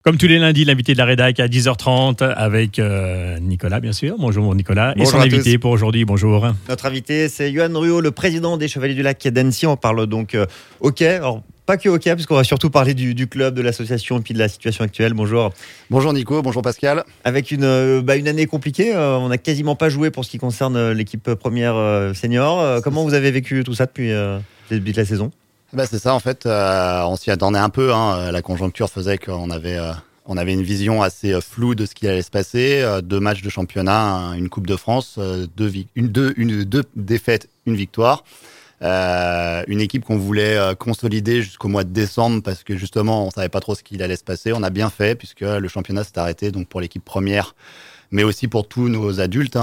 Comme tous les lundis, l'invité de la rédac à 10h30 avec Nicolas, bien sûr. Bonjour Nicolas. Bonjour et son invité pour aujourd'hui, bonjour. Notre invité, c'est Yoann Ruot, le président des Chevaliers du Lac d'Annecy. On parle donc hockey. Alors, pas que hockey, parce qu'on va surtout parler du club, de l'association et puis de la situation actuelle. Bonjour. Bonjour Nico, bonjour Pascal. Avec une année compliquée, on n'a quasiment pas joué pour ce qui concerne l'équipe première senior. Comment vous avez vécu tout ça depuis le début de la saison ? C'est ça en fait, on s'y attendait un peu. La conjoncture faisait qu'on avait une vision assez floue de ce qui allait se passer. 2 matchs de championnat, une Coupe de France, 2 défaites, une victoire. Une équipe qu'on voulait consolider jusqu'au mois de décembre parce que justement on savait pas trop ce qu'il allait se passer. On a bien fait puisque le championnat s'est arrêté donc pour l'équipe première, mais aussi pour tous nos adultes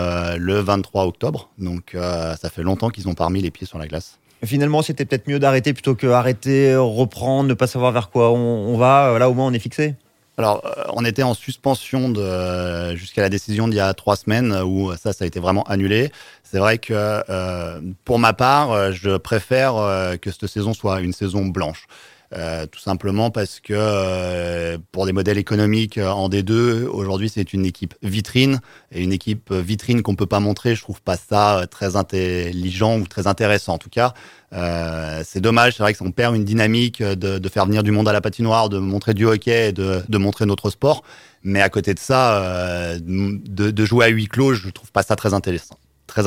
le 23 octobre. Donc ça fait longtemps qu'ils ont pas remis les pieds sur la glace. Finalement, c'était peut-être mieux d'arrêter plutôt que arrêter, reprendre, ne pas savoir vers quoi on va. Là, au moins, on est fixé. Alors, on était en suspension jusqu'à la décision d'il y a 3 semaines où ça a été vraiment annulé. C'est vrai que pour ma part, je préfère que cette saison soit une saison blanche. Tout simplement parce que pour des modèles économiques en D2, aujourd'hui c'est une équipe vitrine, et une équipe vitrine qu'on peut pas montrer, je trouve pas ça très intelligent ou très intéressant. En tout cas, c'est dommage, c'est vrai qu'on perd une dynamique de faire venir du monde à la patinoire, de montrer du hockey, et de montrer notre sport, mais à côté de ça, de jouer à huis clos, je trouve pas ça très intéressant.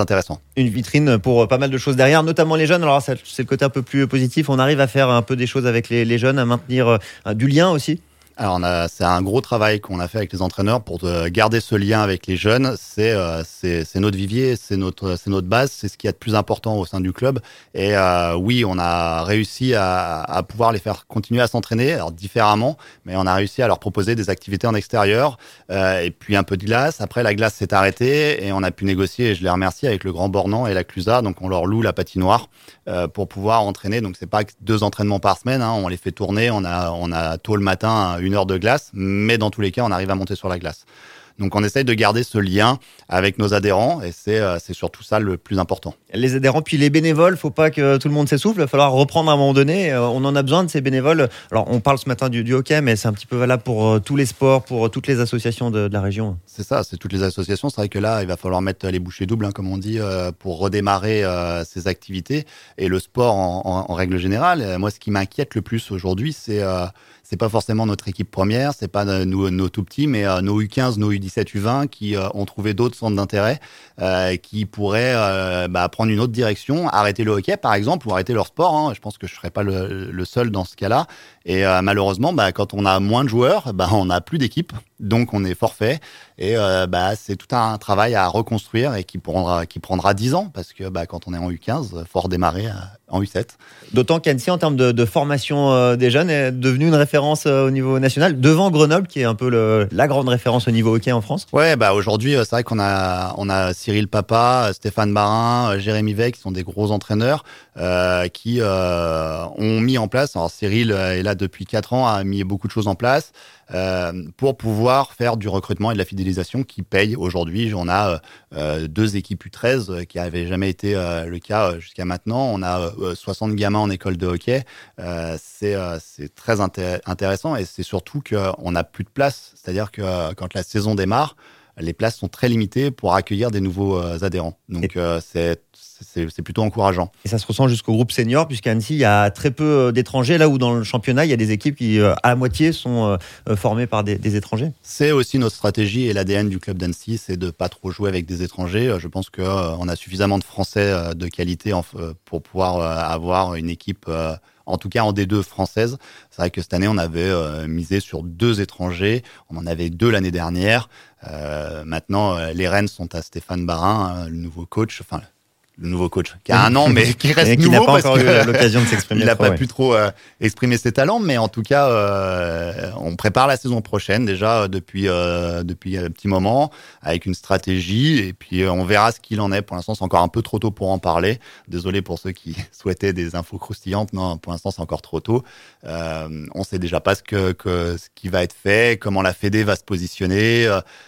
Une vitrine pour pas mal de choses derrière, notamment les jeunes. Alors c'est le côté un peu plus positif. On arrive à faire un peu des choses avec les jeunes, à maintenir du lien aussi. Alors c'est un gros travail qu'on a fait avec les entraîneurs pour garder ce lien avec les jeunes. C'est notre vivier, c'est notre base, c'est ce qu'il y a de plus important au sein du club. Et oui, on a réussi à pouvoir les faire continuer à s'entraîner, alors différemment, mais on a réussi à leur proposer des activités en extérieur et puis un peu de glace. Après, la glace s'est arrêtée et on a pu négocier, et je les remercie, avec le Grand Bornand et la Clusa. Donc on leur loue la patinoire pour pouvoir entraîner. Donc c'est pas 2 entraînements par semaine, on les fait tourner. On a tôt le matin 1 heure de glace, mais dans tous les cas, on arrive à monter sur la glace. Donc, on essaye de garder ce lien avec nos adhérents et c'est surtout ça le plus important. Les adhérents, puis les bénévoles, faut pas que tout le monde s'essouffle. Il va falloir reprendre à un moment donné. On en a besoin de ces bénévoles. Alors, on parle ce matin du hockey, mais c'est un petit peu valable pour tous les sports, pour toutes les associations de la région. C'est ça, c'est toutes les associations. C'est vrai que là, il va falloir mettre les bouchées doubles, comme on dit, pour redémarrer ces activités. Et le sport en règle générale. Moi, ce qui m'inquiète le plus aujourd'hui, c'est pas forcément notre équipe première, c'est pas nos tout petits, mais nos U15, nos U17, U20 qui ont trouvé d'autres centres d'intérêt, qui pourraient prendre une autre direction, arrêter le hockey par exemple, ou arrêter leur sport. Je pense que je serais pas le seul dans ce cas-là. Et malheureusement, quand on a moins de joueurs, on n'a plus d'équipe, donc on est forfait. Et c'est tout un travail à reconstruire et qui prendra 10 ans, parce que quand on est en U15, faut redémarrer en U7. D'autant qu'Annecy, en termes de formation des jeunes, est devenue une référence au niveau national, devant Grenoble, qui est un peu la grande référence au niveau hockey en France. Ouais, aujourd'hui, c'est vrai qu'on a Cyril Papa, Stéphane Barin, Jérémy Vey, qui sont des gros entraîneurs qui ont mis en place. Alors Cyril est là depuis 4 ans, a mis beaucoup de choses en place pour pouvoir faire du recrutement et de la fidélisation qui paye. Aujourd'hui, on a 2 équipes U13 qui n'avaient jamais été le cas jusqu'à maintenant. On a 60 gamins en école de hockey. C'est très intéressant, et c'est surtout qu'on n'a plus de place. C'est-à-dire que quand la saison démarre, les places sont très limitées pour accueillir des nouveaux adhérents. Donc c'est plutôt encourageant. Et ça se ressent jusqu'au groupe senior, puisqu'à Annecy, il y a très peu d'étrangers, là où dans le championnat, il y a des équipes qui, à moitié, sont formées par des étrangers. C'est aussi notre stratégie et l'ADN du club d'Annecy, c'est de ne pas trop jouer avec des étrangers. Je pense qu'on a suffisamment de Français de qualité pour pouvoir avoir une équipe, en tout cas en D2 française. C'est vrai que cette année, on avait misé sur 2 étrangers. On en avait 2 l'année dernière. Maintenant, les rênes sont à Stéphane Barin, le nouveau coach qui a 1 an, mais qui reste nouveau. Qui n'a pas encore eu l'occasion de s'exprimer. Il n'a pas pu trop exprimer ses talents, mais en tout cas, on prépare la saison prochaine déjà depuis un petit moment, avec une stratégie, et puis on verra ce qu'il en est. Pour l'instant, c'est encore un peu trop tôt pour en parler. Désolé pour ceux qui souhaitaient des infos croustillantes. Non, pour l'instant, c'est encore trop tôt. On sait déjà pas ce qui va être fait, comment la Fédé va se positionner.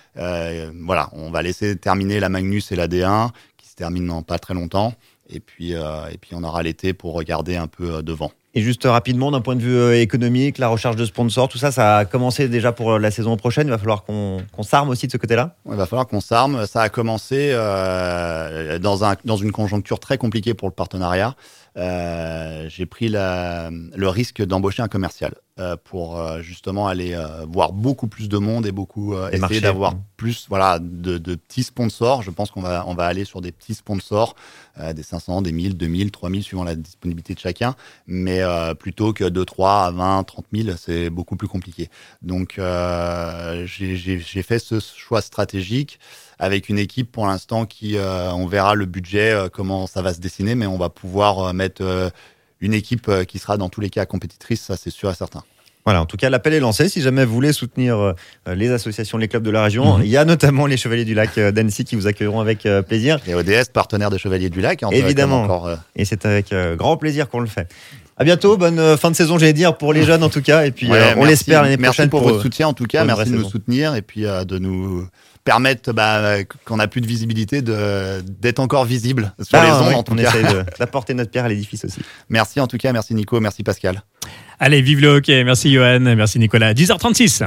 Voilà, on va laisser terminer la Magnus et la D1, qui se termine dans pas très longtemps, et puis on aura l'été pour regarder un peu devant. Et juste rapidement, d'un point de vue économique, la recherche de sponsors, tout ça, ça a commencé déjà pour la saison prochaine. Il va falloir qu'on s'arme aussi de ce côté-là. Il va falloir qu'on s'arme. Ça a commencé dans une conjoncture très compliquée pour le partenariat. J'ai pris le risque d'embaucher un commercial pour justement aller voir beaucoup plus de monde et essayer d'avoir plus de petits sponsors. Je pense qu'on va aller sur des petits sponsors, des 500, des 1000, 2000, 3000 suivant la disponibilité de chacun, mais plutôt que de 3 à 20, 30 000, c'est beaucoup plus compliqué. Donc j'ai fait ce choix stratégique avec une équipe pour l'instant qui, on verra le budget, comment ça va se dessiner, mais on va pouvoir mettre une équipe qui sera dans tous les cas compétitrice, ça c'est sûr et certain. Voilà, en tout cas, l'appel est lancé. Si jamais vous voulez soutenir les associations, les clubs de la région, il y a notamment les Chevaliers du Lac d'Annecy qui vous accueilleront avec plaisir. Et ODS, partenaire des Chevaliers du Lac. Évidemment. Et c'est avec grand plaisir qu'on le fait. À bientôt, bonne fin de saison, j'allais dire, pour les jeunes en tout cas. Et puis, on l'espère l'année prochaine. Merci pour votre soutien en tout cas. Merci de nous soutenir et puis de nous permettre, qu'on n'a plus de visibilité, d'être encore visible sur les ondes. En tout cas. Essaie d'apporter notre pierre à l'édifice aussi. Merci en tout cas, merci Nico, merci Pascal. Allez, vive le hockey. Merci Johan, merci Nicolas. 10h36.